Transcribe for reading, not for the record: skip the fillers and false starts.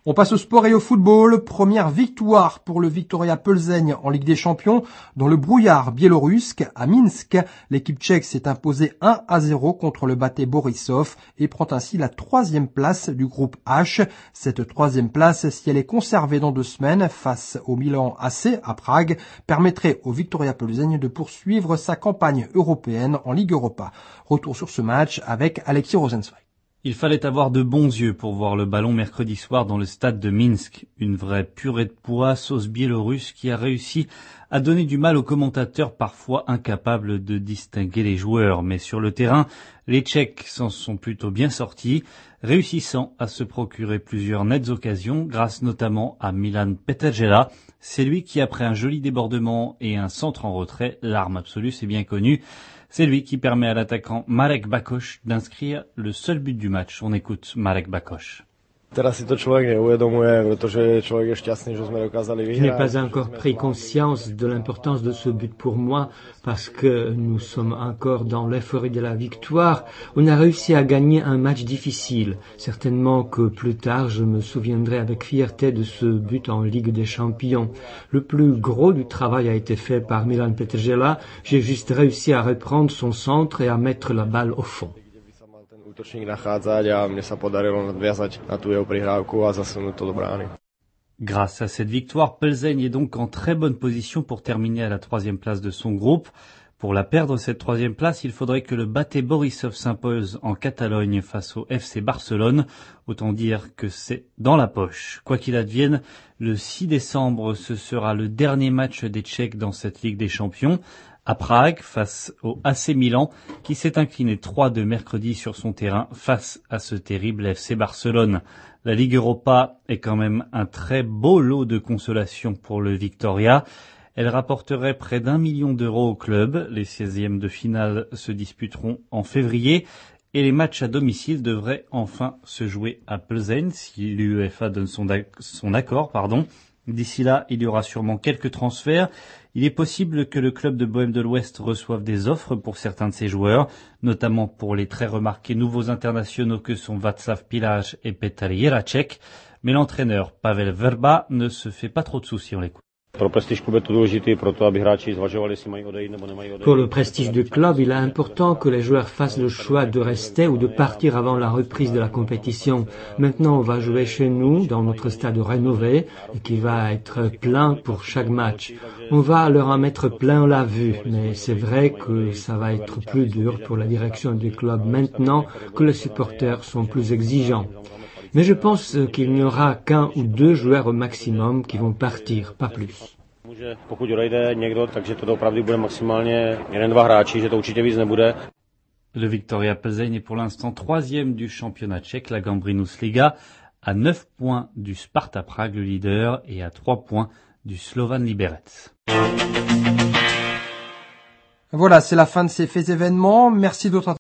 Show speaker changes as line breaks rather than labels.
On passe au sport et au football. Première victoire pour le Viktoria Plzeň en Ligue des Champions dans le brouillard biélorusse à Minsk. L'équipe tchèque s'est imposée 1-0 contre le Bate Borisov et prend ainsi la 3e place du groupe H. Cette 3e place, si elle est conservée dans 2 semaines face au Milan AC à Prague, permettrait au Viktoria Plzeň de poursuivre sa campagne européenne en Ligue Europa. Retour sur ce match avec Alexis Rosenzweig.
Il fallait avoir de bons yeux pour voir le ballon mercredi soir dans le stade de Minsk. Une vraie purée de pois sauce biélorusse qui a réussi à donner du mal aux commentateurs parfois incapables de distinguer les joueurs. Mais sur le terrain, les Tchèques s'en sont plutôt bien sortis, réussissant à se procurer plusieurs nettes occasions grâce notamment à Milan Petergela. C'est lui qui, après un joli débordement et un centre en retrait, l'arme absolue, c'est bien connu, c'est lui qui permet à l'attaquant Marek Bakoš d'inscrire le seul but du match. On écoute Marek Bakoš.
Je n'ai pas encore pris conscience de l'importance de ce but pour moi parce que nous sommes encore dans l'euphorie de la victoire. On a réussi à gagner un match difficile. Certainement que plus tard, je me souviendrai avec fierté de ce but en Ligue des Champions. Le plus gros du travail a été fait par Milan Petergela. J'ai juste réussi à reprendre son centre et à mettre la balle au fond.
Grâce à cette victoire, Plzeň est donc en très bonne position pour terminer à la 3e place de son groupe. Pour la perdre, cette 3e place, il faudrait que le Bate Borisov s'impose en Catalogne face au FC Barcelone. Autant dire que c'est dans la poche. Quoi qu'il advienne, le 6 décembre, ce sera le dernier match des Tchèques dans cette Ligue des Champions. À Prague, face au AC Milan, qui s'est incliné 3-2 mercredi sur son terrain face à ce terrible FC Barcelone. La Ligue Europa est quand même un très beau lot de consolation pour le Viktoria. Elle rapporterait près d'1 million d'euros au club. Les 16e de finale se disputeront en février et les matchs à domicile devraient enfin se jouer à Plzeň si l'UEFA donne son accord. D'ici là, il y aura sûrement quelques transferts. Il est possible que le club de Bohême de l'Ouest reçoive des offres pour certains de ses joueurs, notamment pour les très remarqués nouveaux internationaux que sont Václav Pilář et Petr Jiráček. Mais l'entraîneur Pavel Vrba ne se fait pas trop de soucis, on l'écoute.
Pour le prestige du club, il est important que les joueurs fassent le choix de rester ou de partir avant la reprise de la compétition. Maintenant, on va jouer chez nous, dans notre stade rénové, et qui va être plein pour chaque match. On va leur en mettre plein la vue, mais c'est vrai que ça va être plus dur pour la direction du club maintenant que les supporters sont plus exigeants. Mais je pense qu'il n'y aura qu'un ou 2 joueurs au maximum qui vont partir, pas plus.
Le Viktoria Plzeň est pour l'instant 3e du championnat tchèque, la Gambrinus Liga, à 9 points du Sparta Prague, le leader, et à 3 points du Slovan Liberec.
Voilà, c'est la fin de ces faits événements. Merci d'autres